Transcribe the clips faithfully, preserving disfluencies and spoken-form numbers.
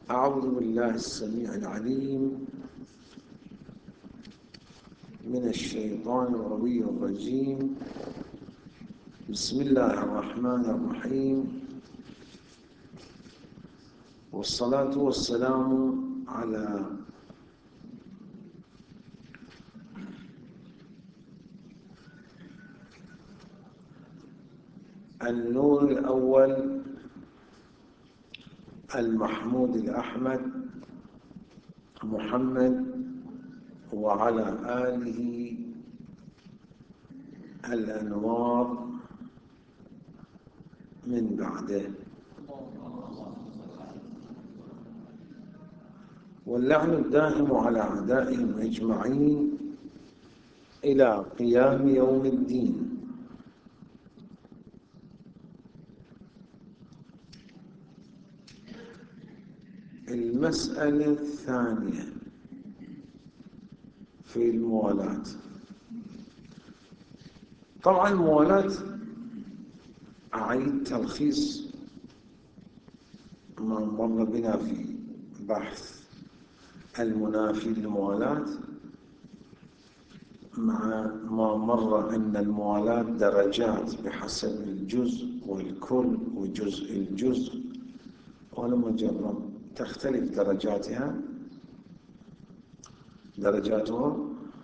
أعوذ بالله السميع العليم من الشيطان الغوي الرجيم. بسم الله الرحمن الرحيم، والصلاة والسلام على النور الأول المحمود الأحمد محمد، وعلى آله الأنوار من بعده، واللعن الدائم على أعدائهم أجمعين إلى قيام يوم الدين. المسألة الثانية في الموالاة. طبعا الموالاة أعيد تلخيص ما مر بنا في بحث المنافي للموالاة، مع ما مر أن الموالاة درجات بحسب الجزء والكل وجزء الجزء، ولما جرب تختلف درجاتها درجاتها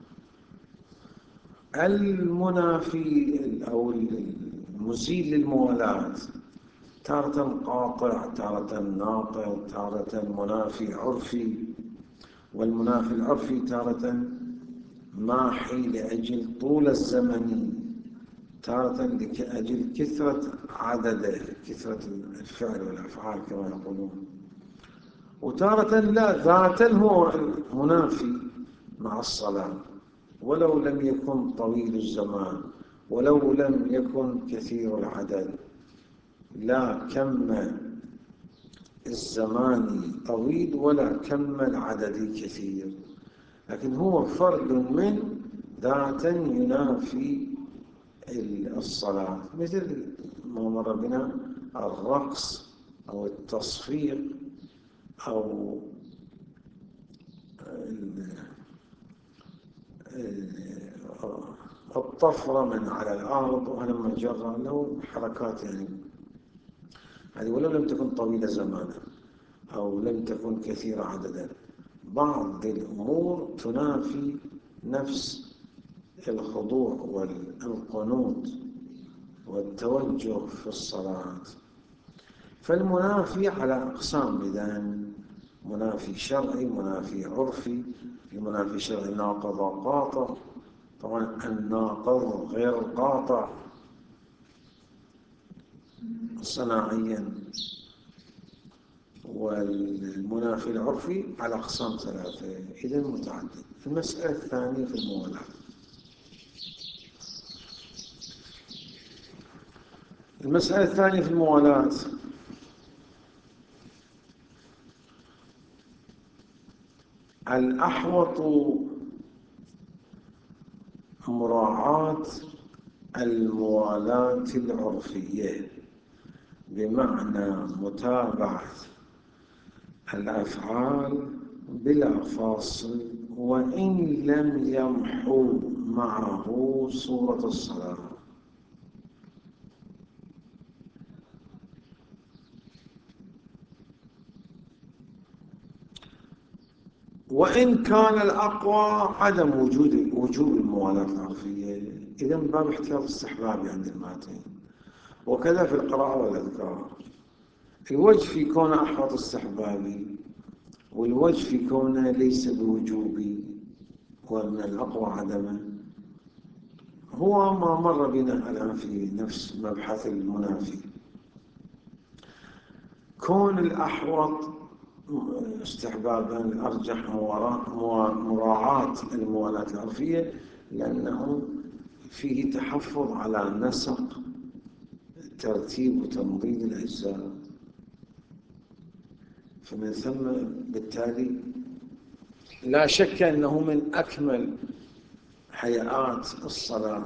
المنافي أو المزيل للموالاة تارة قاطع، تارة ناقض، تارة منافي عرفي، والمنافي العرفي تارة ماحي لأجل طول الزمن، تارة لأجل كثرة عدده، كثرة الفعل والأفعال كما يقولون، وتارة لا، ذاتا هو المنافي مع الصلاة ولو لم يكن طويل الزمان ولو لم يكن كثير العدد، لا كم الزمان طويل ولا كم العدد كثير، لكن هو فرد من ذاتا ينافي الصلاة، مثل ما مر بنا الرقص أو التصفيق أو الطفرة من على الأرض، وهلما جرى له حركات يعني هذه، ولو لم تكن طويلة زمانا أو لم تكن كثيرة عددا. بعض الأمور تنافي نفس الخضوع والقنوت والتوجه في الصلاة، فالمنافي على أقسام، إذن منافي شرعي، منافي عرفي. المنافي الشرعي ناقض وقاطع، طبعا الناقض غير القاطع صناعيا، والمنافي العرفي على أقسام ثلاثة، إذن متعدد. المسألة الثانية في الموالاة. المسألة الثانية في الموالاة الأحوط مراعاة الموالاة العرفية، بمعنى متابعة الأفعال بلا فاصل وإن لم يمحو معه صورة الصلاة. وإن كان الأقوى عدم وجود وجوب الموالاة العرفية، إذا من باب احتياط استحبابي عند الماتين، وكذا في القراءة والأذكار. الوجه في كونه أحوط استحبابي، والوجه في كونه ليس بوجوبي، وأن الأقوى عدمه، هو ما مر بنا الآن في نفس مبحث المنافي. كون الأحوط استحبابا الأرجح مراعاة الموالاة العرفية، لأنه فيه تحفظ على نسق ترتيب وتنظيم الأجزاء، فمن ثم بالتالي لا شك أنه من أكمل هيئات الصلاة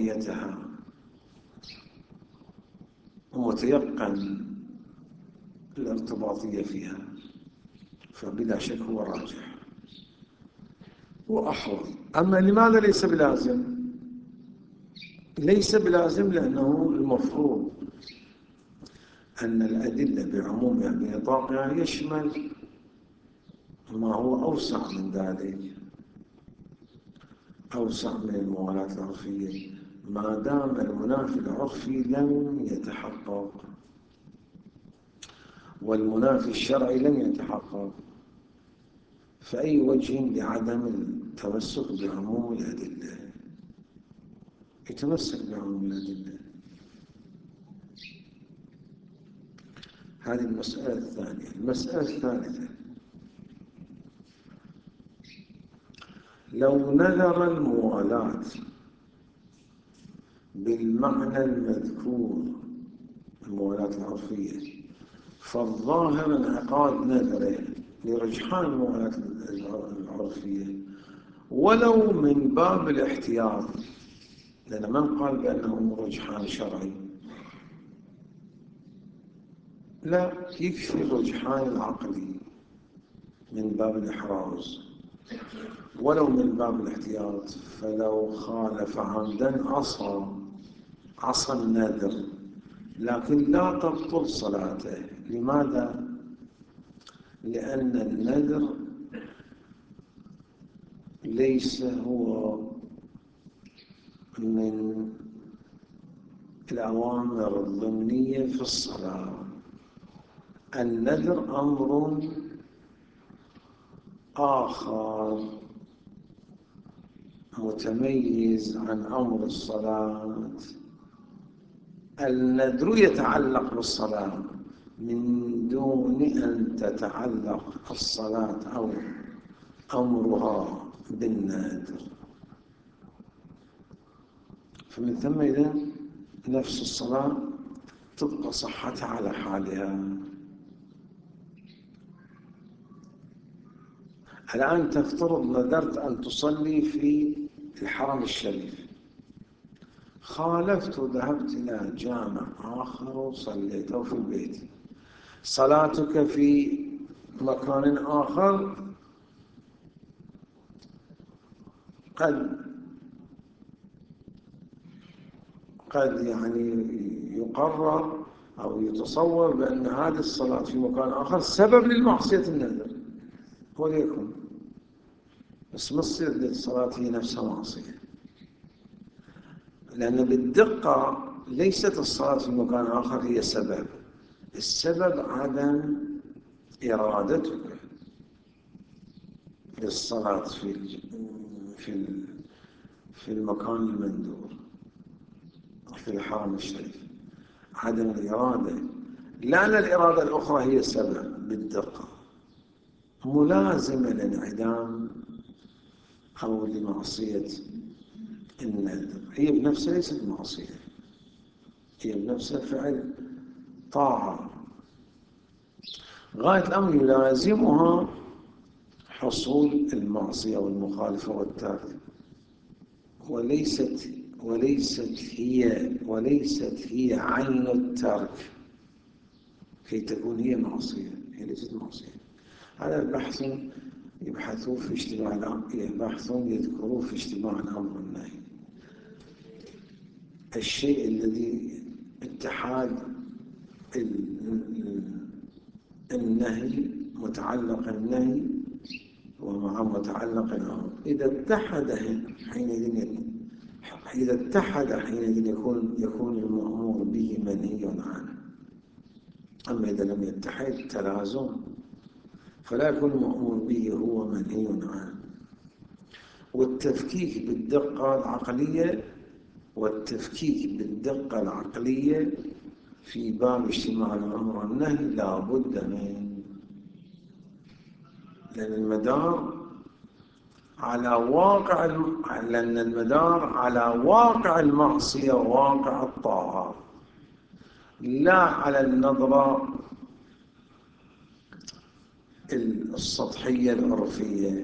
وارتباطيتها، ومتيقن الارتباطية فيها، فبلا شك هو راجح وأحوط. أما لماذا ليس بلازم؟ ليس بلازم لأنه المفروض أن الأدلة بعمومها بنطاقها يشمل ما هو أوسع من ذلك، أوسع من الموالاة العرفية، ما دام المنافي العرفي لم يتحقق والمنافي الشرعي لم يتحقق، فأي وجه لعدم التمسك بعموم الأدلة؟ يتمسك بعموم الأدلة. هذه المسألة الثانية. المسألة الثالثة: لو نذر الموالاة بالمعنى المذكور الموالاة العرفية، فالظاهر انعقاد نذره لرجحان الموالاة العرفية ولو من باب الاحتياط، لأن من قال بأنه رجحان شرعي؟ لا، يكفي الرجحان العقلي من باب الإحراز، ولو من باب الاحتياط. فلو خالف عمدا عصى عصى النذر، لكن لا تبطل صلاته. لماذا؟ لأن النذر ليس هو من الأوامر الضمنية في الصلاة. النذر أمر آخر متميز عن أمر الصلاة. النذر يتعلق بالصلاة من دون أن تتعلق الصلاة أو أمرها بالنذر، فمن ثم إذن نفس الصلاة تبقى صحتها على حالها. الآن تفترض نذرت أن تصلي في الحرم الشريف، خالفت وذهبت إلى جامع آخر وصليت، أو في البيت. صلاتك في مكان آخر قد قد يعني يقرر أو يتصور بأن هذه الصلاة في مكان آخر سبب للمعصية النذر، وليكن، بس ما تصير للصلاة هي نفسها معصية، لأن بالدقة ليست الصلاة في مكان آخر هي سبب. السبب عدم إرادتك للصلاة في في في المكان المندور في الحرم الشريف، عدم الإرادة، لأن الإرادة الأخرى هي سبب بالدقة ملازمة لانعدام أو لمعصية النذر. هي بنفسها ليست معصية، هي بنفسها فعل طاعة، غاية الأمر يلازمها حصول المعصية والمخالفة والترك، وليست وليست هي وليست هي عين الترك كي تكون هي معصية. هي ليست معصية. هذا البحث يبحثون في اجتماع الأمر، بحثون يذكروه في اجتماع الأمر والنهي. الشيء الذي اتحاد النهي متعلق النهي ومع متعلق الأمر، إذا اتحد حينئذ إذا اتحد حينئذ يكون يكون المأمور به منهي عنه. أما إذا لم يتحد تلازم فلا يكون المأمور به هو منهي عنه. والتفكيك بالدقة العقلية والتفكيك بالدقة العقلية في باب اجتماع الأمر والنهي لا بد منه، لأن المدار على واقع لأن المدار على واقع المعصية وواقع الطاعة، لا على النظرة السطحية العرفية.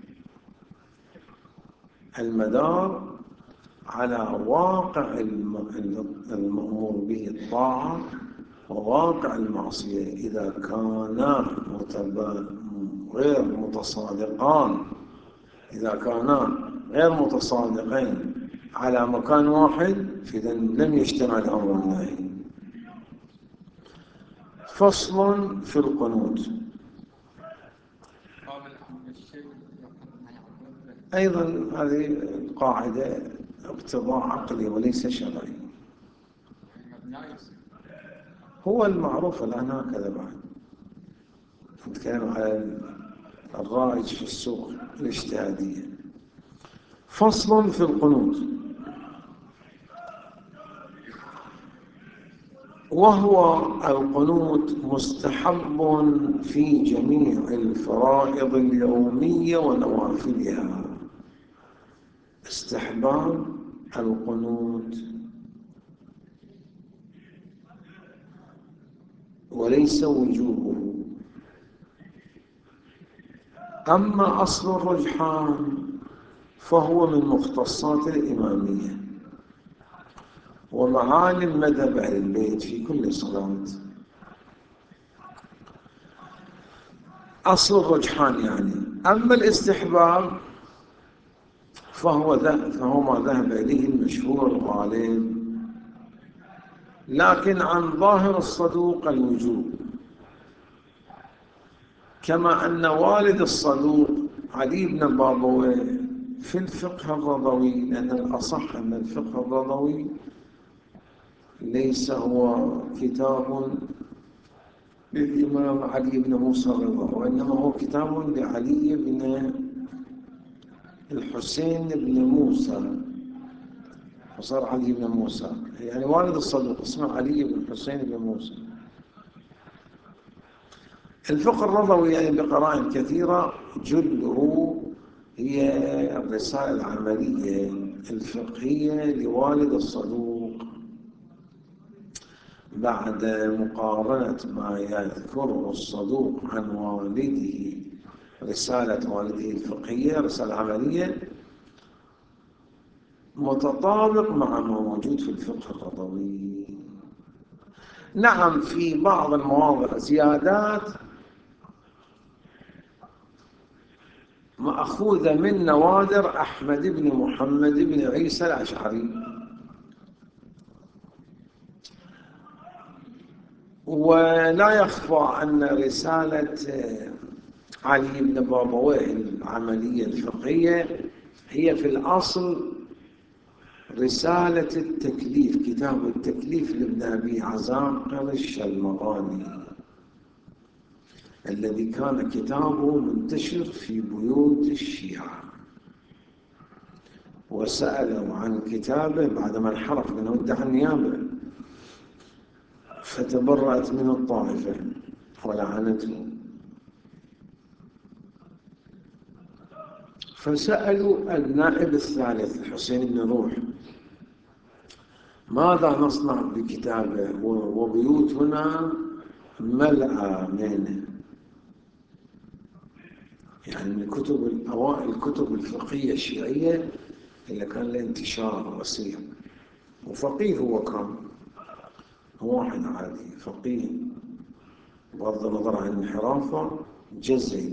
المدار على واقع المأمور به الطاعة وواقع المعصية إذا كانا غير متصادقان إذا كانا غير متصادقين على مكان واحد فإذا لم يجتمع الأمر والنهي. فصل في القنوت. أيضا هذه القاعدة اقتضاء عقلي وليس شرعي. هو المعروف الآن هكذا بعد نتكلم على الرائج في السوق الاجتهادية. فصل في القنوت. وهو القنوت مستحب في جميع الفرائض اليومية ونوافلها. استحباب القنوت وليس وجوبه. أما أصل الرجحان فهو من مختصات الإمامية ومعالم مذهب أهل البيت في كل صلاة. أصل الرجحان يعني. أما الاستحباب فهو فهو ما ذهب إليه المشهور الغالب، لكن عن ظاهر الصدوق الوجوب، كما أن والد الصدوق علي بن بابويه في الفقه الرضوي، لأن الأصح أن الفقه الرضوي ليس هو كتاب للإمام علي بن موسى الرضا، وإنما هو كتاب لعلي بن الحسين بن موسى، وصار علي بن موسى، يعني والد الصدوق اسمه علي بن الحسين بن موسى. الفقه الرضوي يعني بقرائن كثيرة جله هي الرسالة العملية الفقهية لوالد الصدوق بعد مقارنة ما يذكره الصدوق عن والده، رسالة والده الفقهية رسالة عملية متطابق مع ما موجود في الفقه الرضوي. نعم في بعض المواضع زيادات مأخوذة من نوادر أحمد بن محمد بن عيسى الأشعري، ولا يخفى أن رسالة علي بن بابويه العملية الفقهية هي في الأصل رسالة التكليف، كتاب التكليف لابن أبي عزاقر الشلمغاني الذي كان كتابه منتشر في بيوت الشيعة، وسألوا عن كتابه بعدما انحرف منه ادعى النيابة فتبرأت منه الطائفة ولعنته، فسألوا النائب الثالث الحسين بن روح ماذا نصنع بكتابه وبيوتنا ملأى منه، يعني من كتب أوائل الكتب الفقهية الشيعية اللي كان له انتشار وسيع، وفقيه هو كان هو واحد عادي فقيه بغض النظر عن انحرافه جزئي.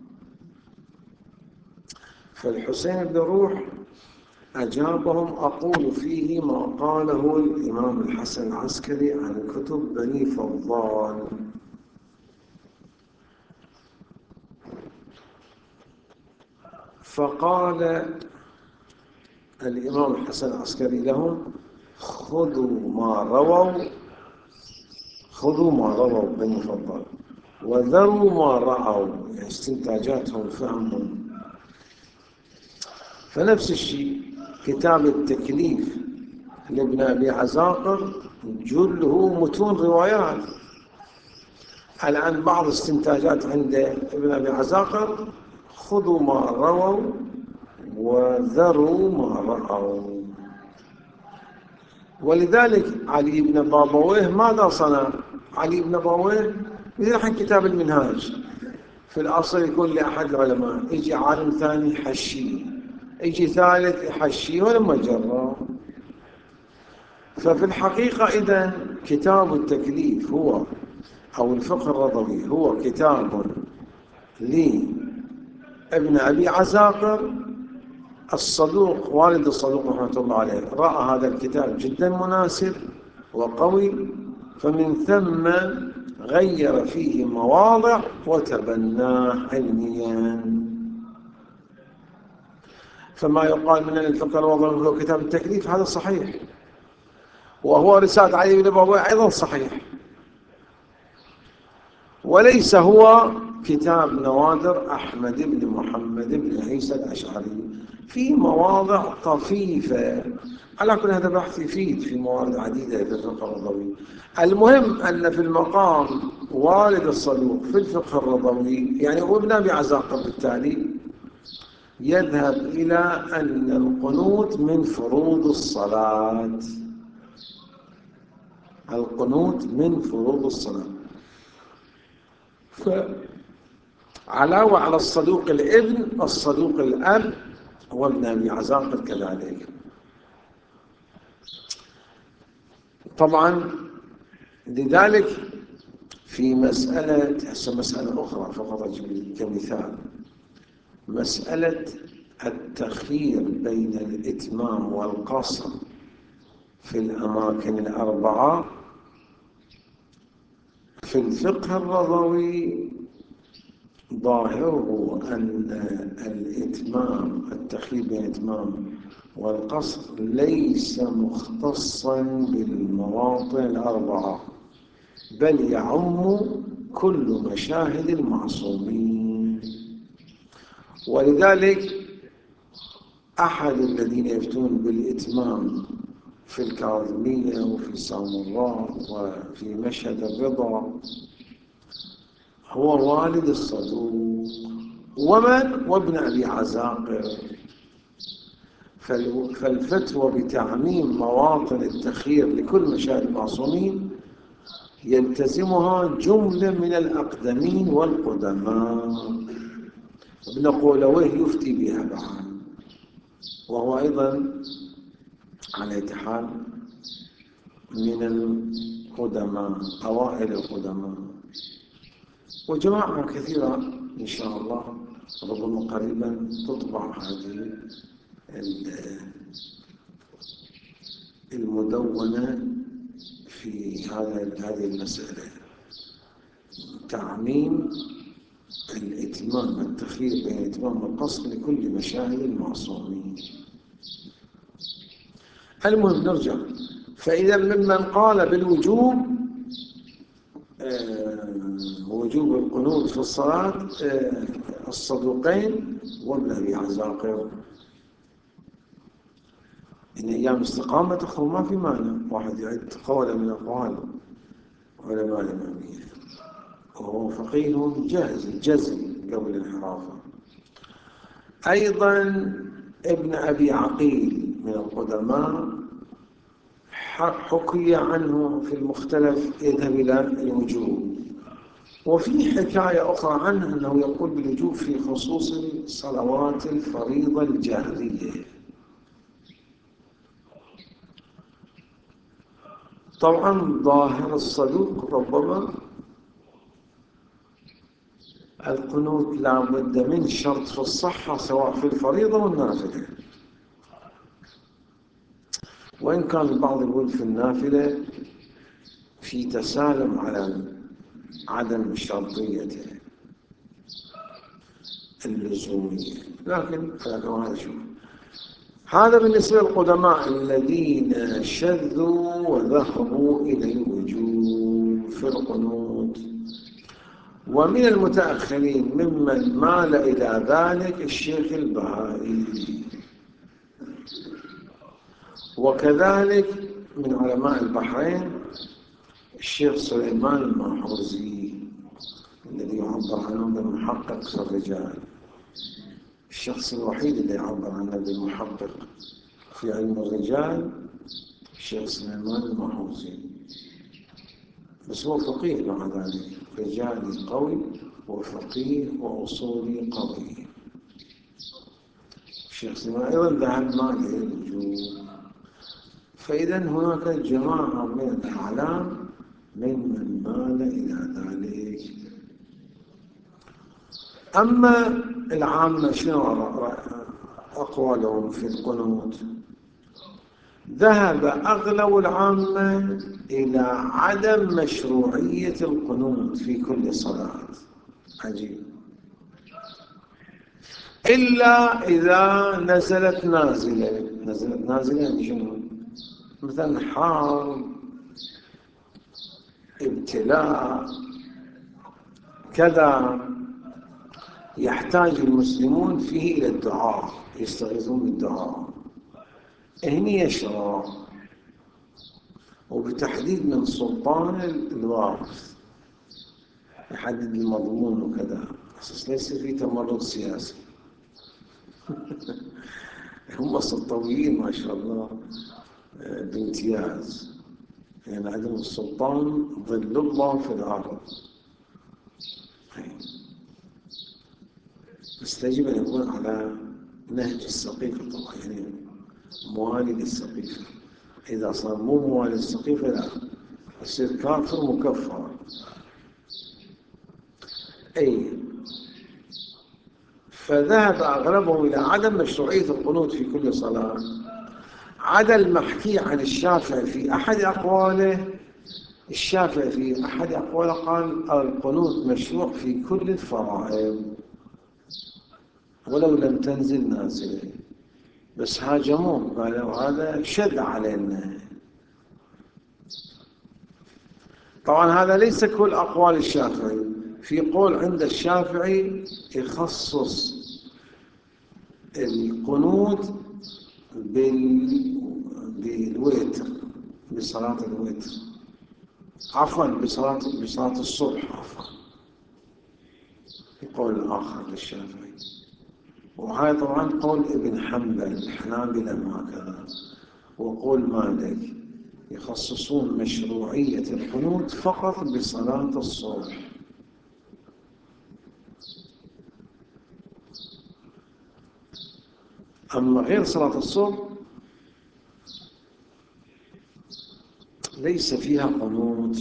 فالحسين بن روح أجابهم أقول فيه ما قاله الإمام الحسن العسكري عن كتب بني فضال. فقال الإمام الحسن العسكري لهم خذوا ما رووا خذوا ما رووا بني فضال وذروا ما رأوا، يعني استنتاجاتهم فهمهم. فنفس الشيء كتاب التكليف لابن أبي عزاقر جله متون روايات، الآن بعض استنتاجات عند ابن أبي عزاقر خذوا ما رووا وذروا ما رأوا. ولذلك علي بن بابويه ماذا صنع؟ علي بن بابويه مثل الحين كتاب المنهاج في الأصل يكون لأحد العلماء، يجي عالم ثاني يحشيه، يجي ثالث يحشيه ولما جرى. ففي الحقيقة إذن كتاب التكليف هو أو الفقه الرضوي هو كتاب لابن أبي عزاقر الصدوق، والد الصدوق رحمة الله عليه رأى هذا الكتاب جدا مناسب وقوي، فمن ثم غير فيه مواضع وتبناه علميا. فما يقال من الفقه الوضعي هو كتاب التكليف هذا صحيح، وهو رسالة علي بن أبي أيضا صحيح، وليس هو كتاب نوادر أحمد بن محمد بن عيسى الأشعري في مواضع طفيفة. على كل هذا بحث يفيد في موارد عديدة في الفقه الرضوي. المهم أن في المقام والد الصدوق في الفقه الرضوي يعني وابن أبي عزاقر بالتالي يذهب إلى أن القنوت من فروض الصلاة، القنوت من فروض الصلاة. فعلاوة على الصدوق الابن الصدوق الأب وابن أبي عزاقر كذلك. طبعا لذلك في مسألة هسه مسألة أخرى فقط كمثال، مسألة التخيير بين الإتمام والقصر في الأماكن الأربعة في الفقه الرضوي ظاهره أن الإتمام التخيير بين الإتمام والقصر ليس مختصا بالمواطن الأربعة، بل يعم كل مشاهد المعصومين. ولذلك أحد الذين يفتون بالإتمام في الكاظمية وفي سامراء وفي مشهد الرضا هو والد الصدوق ومن وابن أبي عزاقر. فالفتوى بتعميم مواطن التخيير لكل مشاهد المعصومين يلتزمها جملة من الأقدمين والقدماء، ابن قولويه يفتي بها بعد، وهو أيضا على حال من القدماء أوائل القدماء. وجماعة كثيرة إن شاء الله ربما قريبا تطبع هذه المدونة في هذا هذه المسألة، تعميم الإتمام التخيير بين الإتمام والقصر لكل مشاهد المعصومين. المهم نرجع. فإذا ممن قال بالوجوب آه وجوب القنوت في الصلاة آه الصدوقين وابن أبي عزاقر. إن أيام استقامة تخرج ما في معنى واحد يعد قولا من أقوال علماء الإمامية، وهو فقيه جاهز الجزم قبل الانحرافه. أيضا ابن أبي عقيل من القدماء حكي عنه في المختلف يذهب إلى الوجوب، وفي حكاية أخرى عنه أنه يقول بالوجوب في خصوص صلوات الفريضة الجهرية. طبعا ظاهر الصدوق ربما القنوت لا بد من شرط في الصحة سواء في الفريضة والنافلة، وإن كان البعض يقول في النافلة في تسالم على عدم شرطيته اللزومية، لكن هذا شوف هذا بالنسبة للقدماء الذين شذوا وذهبوا إلى الوجوب في القنوت. ومن المتأخرين ممن مال إلى ذلك الشيخ البهائي، وكذلك من علماء البحرين الشيخ سليمان الماحوزي الذي يعبر عنه بالمحقق في الرجال، الشخص الوحيد الذي يعبر عنه بالمحقق في علم الرجال الشيخ سليمان الماحوزي، بس هو فقيه مع ذلك، رجالي قوي وفقيه وأصولي قوي. الشيخ سليمان أيضا ذهب ماله الوجوب. فإذا هناك جماعة من الأعلام ممن مال إلى ذلك. أما العامة شنو أقوالهم في القنوت؟ ذهب أغلب العامة إلى عدم مشروعية القنوت في كل صلاة. عجيب. إلا إذا نزلت نازلة. نزلت نازلة يعني شنو؟ مثلا حرب، ابتلاء، كذا، يحتاج المسلمون فيه إلى الدعاء، يستغيثون بالدعاء، هني يشرع، وبتحديد من سلطان الوارث يحدد المضمون وكذا، أساس ليس في تمرد سياسي. هم سلطويين ما شاء الله بامتياز، يعني عندهم السلطان ظل الله في الأرض. بس يجب أن يكون على نهج السقيفة طبعا، يعني موالي للسقيفة. إذا صار مو موالي للسقيفة لا، يصير كافر مكفر. أي فذهب أغلبهم إلى عدم مشروعية القنوت في كل صلاة، عدا المحكي عن الشافعي في أحد أقواله. الشافعي في أحد أقواله قال القنوت مشروع في كل الفرائض ولو لم تنزل نازلة، بس هاجموه قالوا هذا شد علينا. طبعا هذا ليس كل أقوال الشافعي، في قول عند الشافعي يخصص القنوت بالوتر، بصلاة الوتر، عفوا بصلاة بصلاة الصبح، عفوا في قول آخر للشافعي. وهذا طبعا قول ابن حنبل، الحنابلة هكذا، وقول مالك يخصصون مشروعية القنوت فقط بصلاة الصبح. أما غير صلاة الصبح ليس فيها قنوت.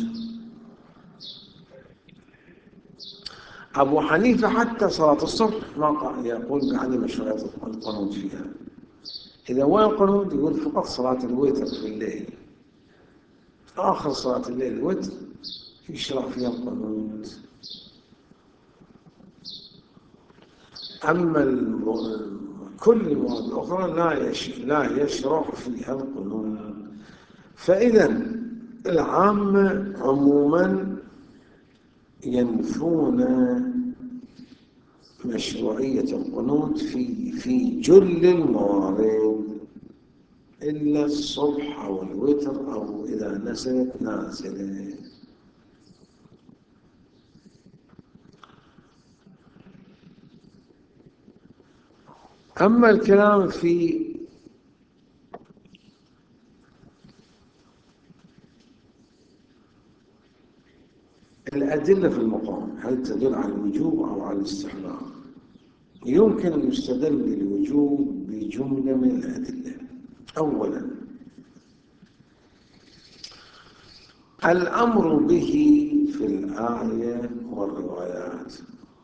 أبو حنيفة حتى صلاة الصبح ما يقول بعدم مشروعية القنوت فيها. إذا وين القنوت؟ يقول فقط صلاة الوتر في الليل، آخر صلاة الليل الوتر يشرع فيها القنوت. أما كل المواد الأخرى لا يشرع فيها القنوت. فإذا العامة عموما ينفون مشروعية القنوت في في جل الموارد إلا الصبح أو الوتر أو إذا نزلت نازلة. أما الكلام في الأدلة في المقام، هل تدل على الوجوب أو على الاستحباب؟ يمكن أن يستدل بالوجوب بجملة من الأدلة. أولا الأمر به في الآية والروايات،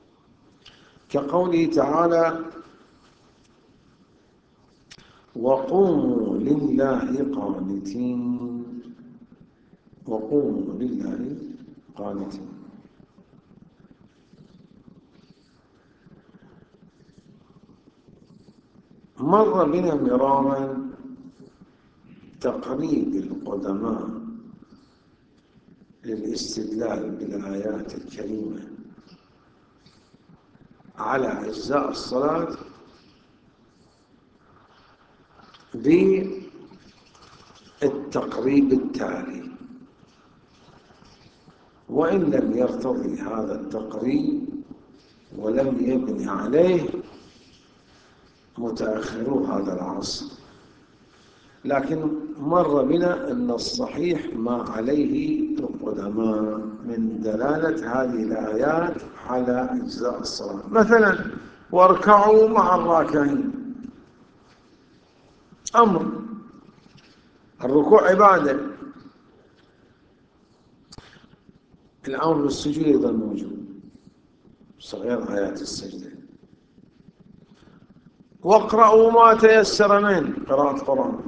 كقوله تعالى وقوموا لله قانتين، وقوموا لله قانتين. مر بنا مرارا تقريب القدماء للاستدلال بالآيات الكريمة على أجزاء الصلاة بالتقريب التالي، وإن لم يرتضي هذا التقريب ولم يبني عليه متأخرو هذا العصر، لكن مر بنا أن الصحيح ما عليه القدماء من دلالة هذه الآيات على أجزاء الصلاة. مثلا واركعوا مع الراكعين، أمر الركوع عبادة، الأمر بالسجود أيضا موجود، صغير آيات السجدة. واقرأوا ما تيسر منه، قراءة قرآن.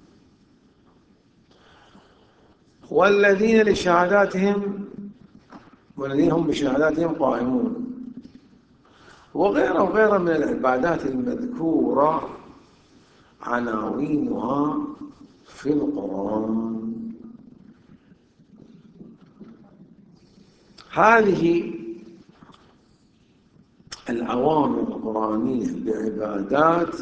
والذين لشهاداتهم والذين هم بشهاداتهم قائمون، وغيره وغيره من العبادات المذكورة عناوينها في القرآن. هذه الأوامر القرآنية بعبادات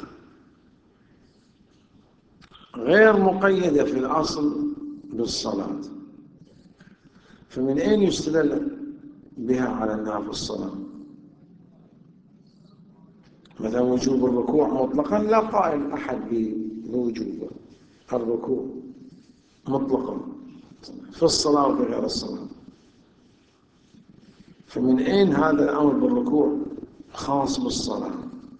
غير مقيدة في الأصل بالصلاة، فمن أين يستدل بها على أنها في الصلاة؟ مثلا وجوب الركوع مطلقا لا قائل أحد بوجوب الركوع مطلقا في الصلاة وفي غير الصلاة، فمن أين هذا الأمر بالركوع خاص بالصلاة؟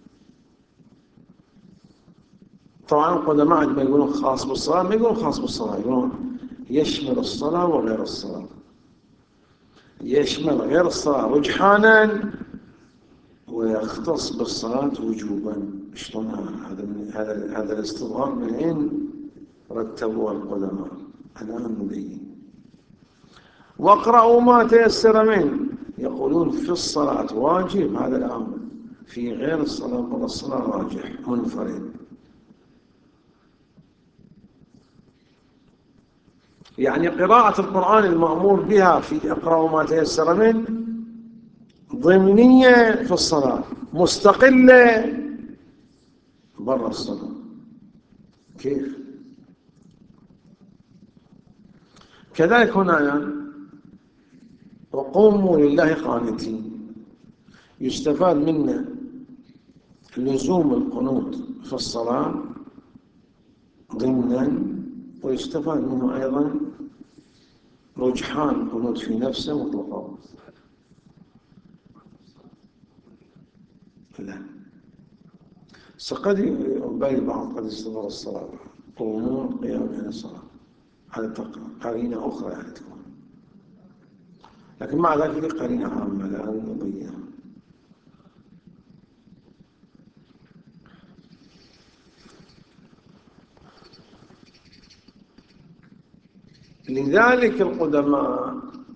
طبعا القدماء عندما يقولون خاص بالصلاة ما يقولون خاص بالصلاة، يقولون يشمل الصلاة وغير الصلاة، يشمل غير الصلاة رجحانا ويختص بالصلاة وجوبا. شلون هذا هذا هذا الاستظهار من أين رتبوه القدماء؟ الآن نبين. واقرأوا ما تيسر منه، يقولون في الصلاة واجب هذا الأمر، في غير الصلاة ولا الصلاة راجح منفرد. يعني قراءة القرآن المأمور بها في اقرأوا ما تيسر منه ضمنية في الصلاة، مستقلة برا الصلاة. كيف؟ كذلك هنا يعني وقوموا لله قانتين، يستفاد منه لزوم القنوت في الصلاة ضمنا، ويستفاد منه أيضا رجحان القنوت في نفسه مطلقا. لا، سقد يبالي بعض قد استظهر الصلاة، قوموا قيام من الصلاة، هذا قرينة أخرى يعني تكون، لكن مع ذلك قرينة عامة لا نبينها. لذلك القدماء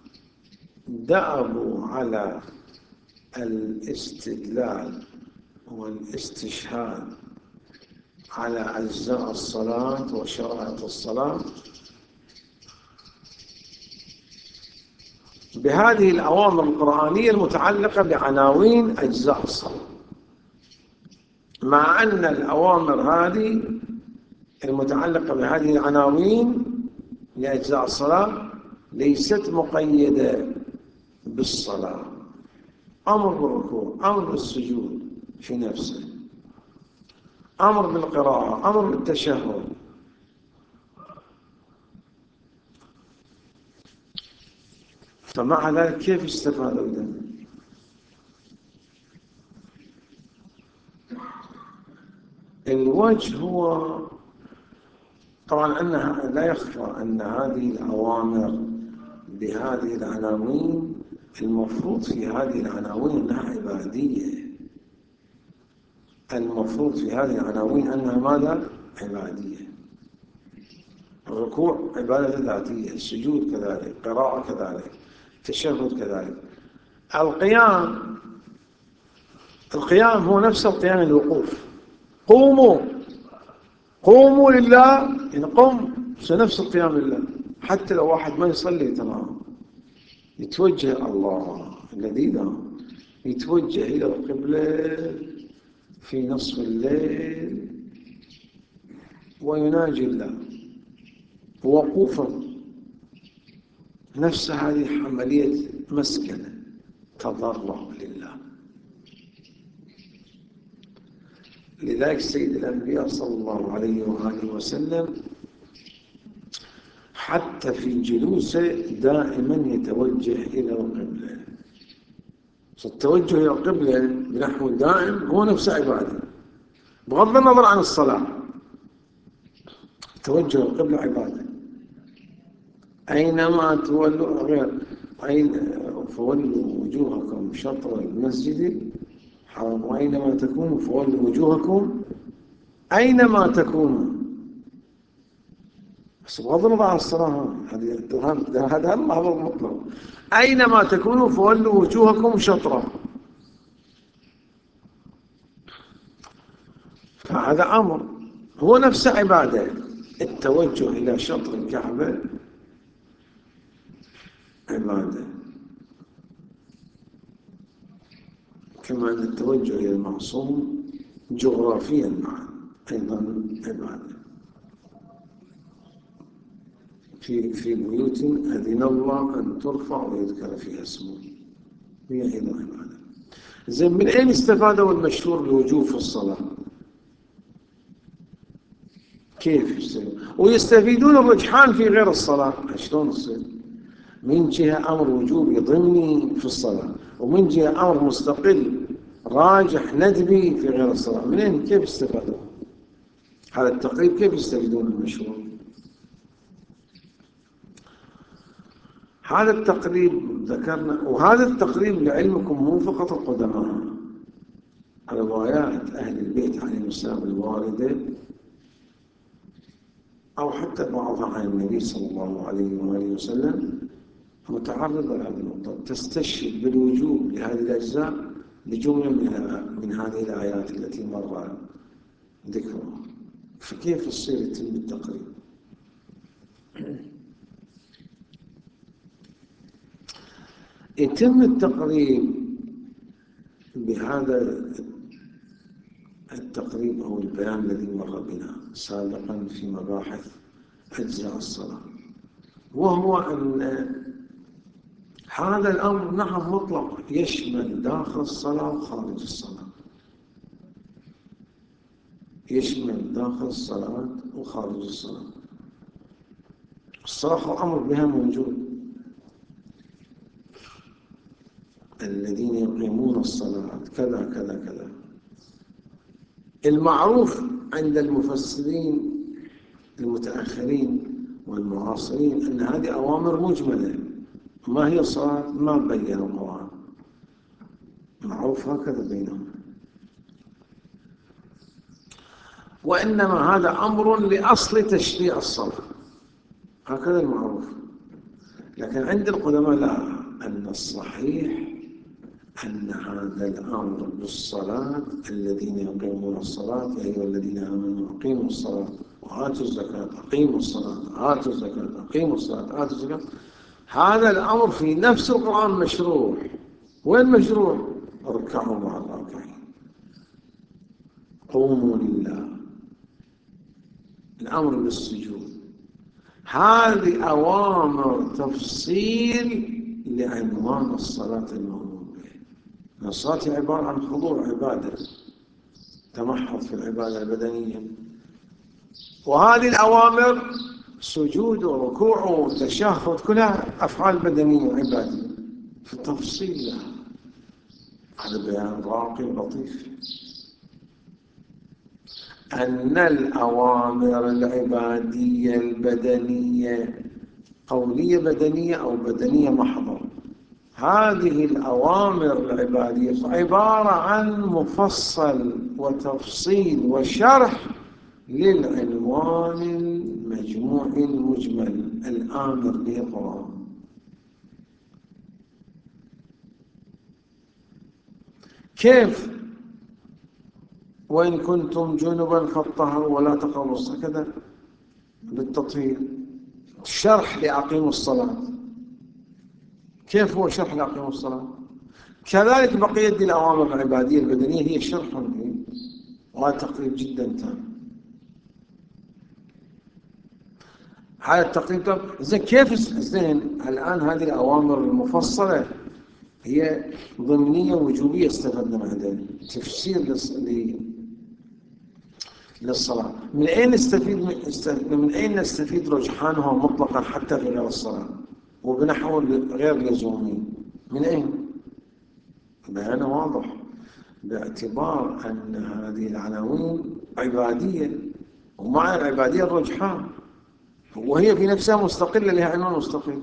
دأبوا على الاستدلال والاستشهاد على أجزاء الصلاة وشرائط الصلاة بهذه الأوامر القرآنية المتعلقة بعناوين أجزاء الصلاة، مع أن الأوامر هذه المتعلقة بهذه العناوين لأجزاء الصلاة ليست مقيدة بالصلاة. أمر بالركوع، أمر بالسجود في نفسه، أمر بالقراءة، أمر بالتشهد. فمع ذلك كيف استفادوا منه؟ الوجه هو طبعا أنها لا يخفى أن هذه الأوامر بهذه العناوين المفروض في هذه العناوين أنها عبادية، المفروض في هذه العناوين أنها ماذا؟ عبادية. الركوع عبادة ذاتية، السجود كذلك، قراءة كذلك، التشهد كذلك. القيام القيام هو نفس القيام الوقوف، قوموا قوموا لله، يعني قم نفس القيام لله. حتى لو واحد ما يصلي تمام يتوجه الله الذي نام، يتوجه إلى القبلة في نصف الليل ويناجي الله وقوفا، نفس هذه عملية مسكنة تضرع لله. لذلك سيد الأنبياء صلى الله عليه وآله وسلم حتى في جلوسه دائما يتوجه إلى القبلة. التوجه إلى القبلة بنحو دائم هو نفس عبادة بغض النظر عن الصلاة. توجه القبلة عبادة، أينما تولوا غير أين فولوا وجوهكم شطر المسجد الحرام وأينما تكونوا فولوا وجوهكم أينما تكونوا. بس بغض النظر عن الصلاة، هذا الأمر المطلق، أينما تكونوا فولوا وجوهكم شطرة. فهذا أمر هو نفس عبادة. التوجه إلى شطر الكعبة عبادة، كما أن التوجه إلى المعصوم جغرافيا معا أيضا عبادة. في في بيوت أذن الله أن ترفع ويذكر فيها اسمه، هي أيضا عبادة. زين، من أين استفادوا المشهور الوجوب في الصلاة؟ كيف يستفيدون؟ ويستفيدون الرجحان في غير الصلاة. شلون يصير؟ من جهة أمر وجوبي ضمني في الصلاة، ومن جهة أمر مستقل راجح ندبي في غير الصلاة. منين؟ كيف استفادوا؟ هذا التقريب كيف يستفيدون المشهور؟ هذا التقريب ذكرنا، وهذا التقريب لعلمكم مو فقط القدماء، روايات أهل البيت عليهم السلام الواردة أو حتى بعضها عن النبي صلى الله عليه وآله وسلم متعرضة لهذه النقطة، تستشهد بالوجوب لهذه الأجزاء بجملة من هذه الآيات التي مر ذكرها. فكيف يصير يتم التقريب؟ يتم التقريب بهذا التقريب أو البيان الذي مر بنا سابقا في مباحث أجزاء الصلاة، وهو أن هذا الأمر نعم مطلق يشمل داخل الصلاة وخارج الصلاة، يشمل داخل الصلاة وخارج الصلاة. الصلاة أمر بها موجود، الذين يقيمون الصلاة كذا كذا كذا. المعروف عند المفسرين المتأخرين والمعاصرين أن هذه أوامر مجملة. ما هي الصلاة؟ ما بين القرآن، معروف هكذا بينهم، وإنما هذا أمر لأصل تشريع الصلاة، هكذا المعروف. لكن عند القدماء لا، أن الصحيح أن هذا الأمر بالصلاة، الذين يقيمون الصلاة يا أيها الذين آمنوا أقيموا الصلاة وآتوا الزكاة، أقيموا الصلاة آتوا الزكاة، أقيموا الصلاة آتوا الزكاة، هذا الأمر في نفس القرآن مشروع. وين مشروع؟ اركعوا مع الراكعين، قوموا لله، الأمر بالسجود. هذه أوامر تفصيل لعنوان الصلاة المأمور به. الصلاة عبارة عن خضوع عبادة، تمحض في العبادة البدنية، وهذه الأوامر سجود وركوع وتشهد كلها أفعال بدنية وعبادية في التفصيل لها. هذا بيان راقي لطيف أن الأوامر العبادية البدنية قولية بدنية أو بدنية محضة، هذه الأوامر العبادية عبارة عن مفصل وتفصيل وشرح للعنوان المجموع المجمل الآمر به القرآن. كيف؟ وإن كنتم جنبا فاطهروا ولا تقربوا الصلاة، كذا بالتطهير. شرح لأقيموا الصلاة، كيف هو شرح لأقيموا الصلاة؟ كذلك بقية الأوامر العبادية البدنية هي شرح له، وهذا تقريب جدا تام. هذا التقريب تام. زين، كيف زين الآن هذه الأوامر المفصلة هي ضمنية وجوبية استفدنا من هذا تفسير للصلاة. من أين نستفيد من, من أين نستفيد رجحانها مطلقا حتى في غير الصلاة وبنحو غير لزومي؟ من أين؟ بيانه واضح، باعتبار أن هذه العناوين عبادية، ومع العبادية الرجحان. وهي في نفسها مستقلة، لها عنوان مستقل،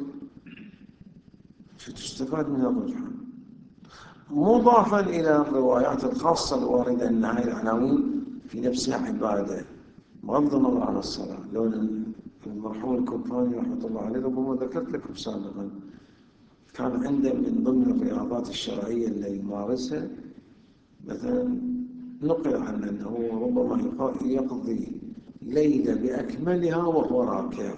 فتستفاد من الرجحان، مضافا إلى الروايات الخاصة الواردة أن هذه العناوين في نفسها عبادة، بغض النظر عن الصلاة. لو المرحوم الكوباني رحمة الله عليه ربما ذكرت لكم سابقا، كان عنده من ضمن الرياضات الشرعية اللي يمارسها مثلا، نقل عنه أنه ربما يقضي ليلة بأكملها وهو راكع،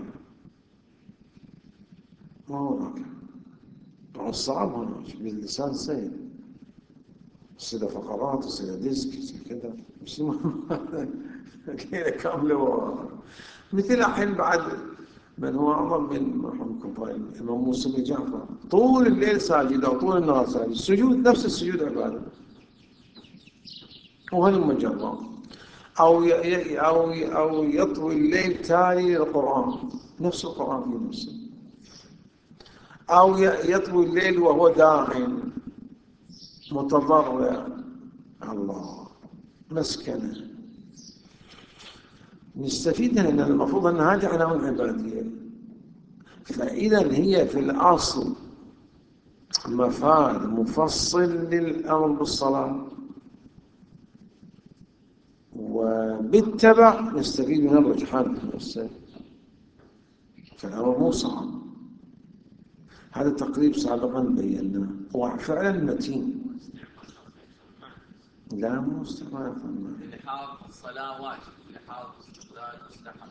ما هو راكع. طبعا صعب هنا باللسان سهل، يصير فقرات، يصير ديسك، يصير كذا، مش ليلة كاملة. مثل الحين بعد من هو أعظم من مرحوم الكوباني الإمام موسى بن جعفر، طول الليل ساجد أو طول النهار ساجد، السجود نفس السجود عبادة، وهل مجرد أو أو أو يطوي الليل تالي للقرآن، نفس القرآن في نفسه، أو يطوي الليل وهو داعٍ متضرع الله مسكنه. نستفيد من أن المفروض أن هذه عناوين عبادية، فإذا هي في الأصل مفاد مفصل للأمر بالصلاة، وبالتبع نستفيد من الرجحان في نفسه، فالأمر مو صعب. هذا التقريب سابقا بيناه، وفعلا متين. لا مو استحباب، اللي حافظ الصلاة واجب، اللي حافظ استقلال مستحب.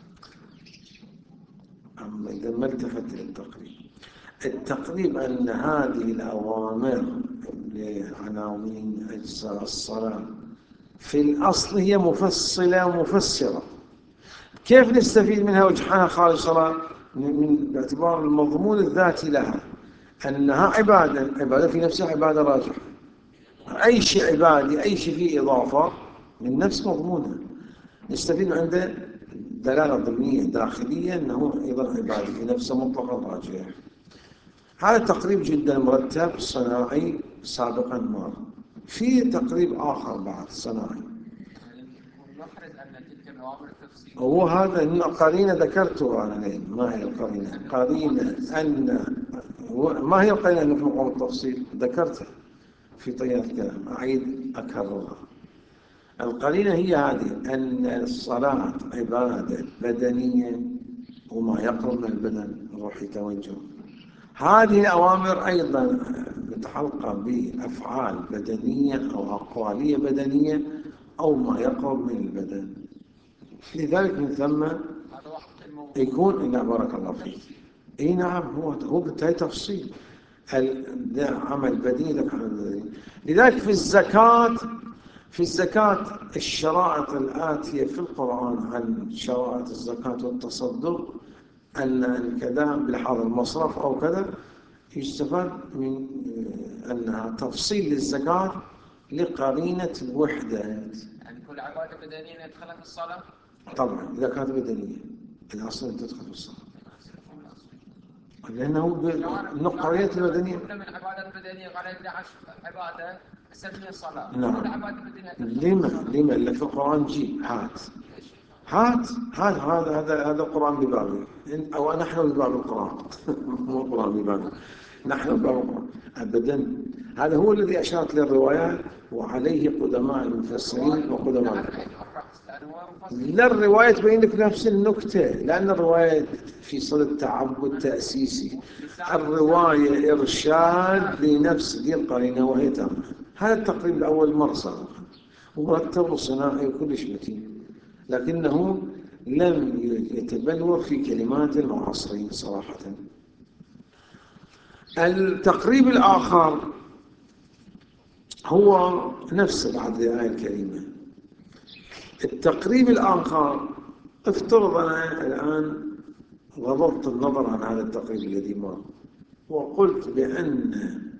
أما إذا ما التفت للتقريب، التقريب أن هذه الأوامر لعناوين أجزاء الصلاة في الأصل هي مفصلة ومفسرة. كيف نستفيد منها وجحانها خارج الصلاة؟ من باعتبار المضمون الذاتي لها، أنها عبادة، عبادة في نفسها عبادة راجحة. أي شيء عبادي، أي شيء فيه إضافة من نفس مضمونها، نستفيد عنده دلالة ضمنية داخلية أنه أيضا عبادي في نفسه مطلقا راجح. هذا تقريب جدا مرتب صناعي سابقا مر. في تقريب آخر بعد صناعي، نحرز أن تلك الأوامر تفصيل، هو هذا إن قرينة ذكرته أنا لين. ما هي القرينة؟ قرينة أن ما هي القرينة أنه في مقام التفصيل؟ ذكرتها في طيات الكلام، أعيد أكررها. القرينة هي هذه، أن الصلاة عبادة بدنية وما يقرب من البدن روحي توجه. هذه الأوامر أيضا متعلقة بأفعال بدنية أو أقوالية بدنية أو ما يقرب من البدن. لذلك من ثم يكون، نعم بارك الله فيك، اي نعم، هو هو بالتالي تفصيل العمل بدني لك عمل بدني. لذلك في الزكاة في الزكاة الشرائط الآتية في القرآن عن شرائط الزكاة والتصدق، أن كذا بلحاظ المصرف أو كذا، يستفاد من أنها تفصيل للزكاة لقرينة الوحدة. يعني كل عبادة بدنية ندخلها في الصلاة؟ طبعا إذا كانت بدنية الأصل أن تدخل في الصلاة، لأنه قرينة البدنية. كل من العبادة البدنية قال إحدى عشر عبادة أسميها الصلاة. نعم. لما لما لك في القرآن جيب هات هات هات هذا هذا هذا القرآن ببابه، أو نحن بباب القرآن مو القرآن ببابه، نحن بباب القرآن أبدا. هذا هو الذي أشارت للروايات، وعليه قدماء المفسرين وقدماء. لا، الرواية تبين لك نفس النكتة، لأن الرواية في صدد تعبد تأسيسي، الرواية إرشاد لنفس دي القرينة وهي تامة. هذا التقريب الأول مرة صار ومرتب وصناعي وكلش متين، لكنه لم يتبلور في كلمات المعاصرين صراحة. التقريب الآخر هو نفس بعد الآية الكريمة. التقريب الآخر، افترض أنا الآن غضضت النظر عن هذا التقريب الذي مر وقلت بأن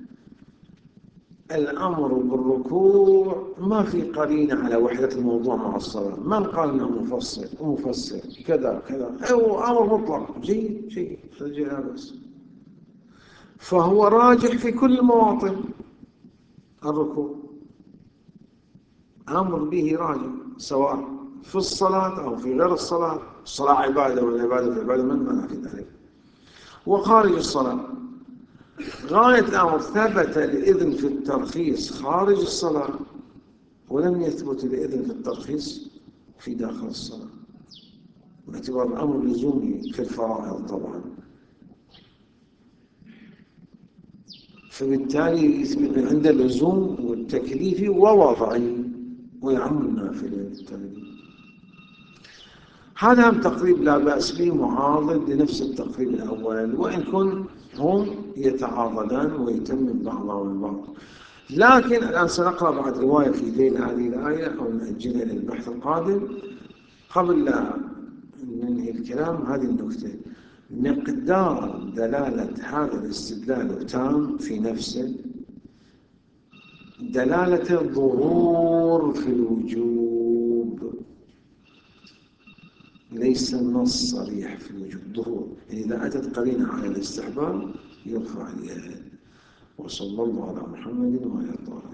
الأمر بالركوع ما في قرينة على وحدة الموضوع مع الصلاة، من قال أنه مفصل ومفسر كذا كذا، أو أمر مطلق جيد جيد هذا بس، فهو راجح في كل المواطن. الركوع أمر به راجح سواء في الصلاة أو في غير الصلاة، الصلاة عبادة والعبادة عبادة، من معنى في ذلك؟ وخارج الصلاة غاية الأمر ثبت الإذن في الترخيص خارج الصلاة، ولم يثبت الإذن في الترخيص في داخل الصلاة، باعتبار الأمر لزومي في الفرائض طبعا. فبالتالي يثبت عند اللزوم والتكليفي ووضعي ويعم النافلة بالتالي. هذا هم تقريب لا بأس به معارض لنفس التقريب الأول، وإن كن هم يتعاضدان ويتمم بعضهم البعض. لكن الآن سنقرأ بعد رواية في ذيل هذه الآية أو نأجلها للبحث القادم. قبل لا ننهي الكلام هذه النكتة: مقدار دلالة هذا الاستدلال تام في نفسه، دلالة الظهور في الوجوب، ليس النص صريح في الوجوب، ظهور، يعني إذا أتت قرينة على الاستحباب يرفع اليد. وصلى الله على محمد وعلى آله.